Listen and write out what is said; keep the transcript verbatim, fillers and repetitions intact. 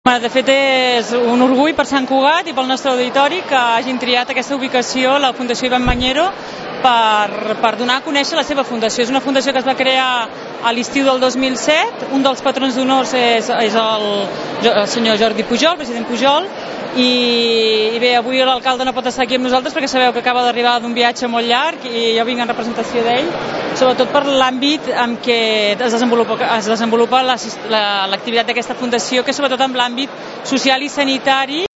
De fet, és un orgull per Sant Cugat i pel nostre auditori que hagin triat aquesta ubicació, la Fundació Ivan Bañero, per, per donar a conèixer la seva fundació. És una fundació que es va crear a l'estiu del dos mil set, un dels patrons d'honors és, és el, el senyor Jordi Pujol, president Pujol, i, i bé, avui l'alcalde no pot estar aquí amb nosaltres perquè sabeu que acaba d'arribar d'un viatge molt llarg i jo vinc en representació d'ell, sobretot per l'àmbit en què es desenvolupa, es desenvolupa l'activitat d'aquesta fundació, que és sobretot en l'àmbit social i sanitari.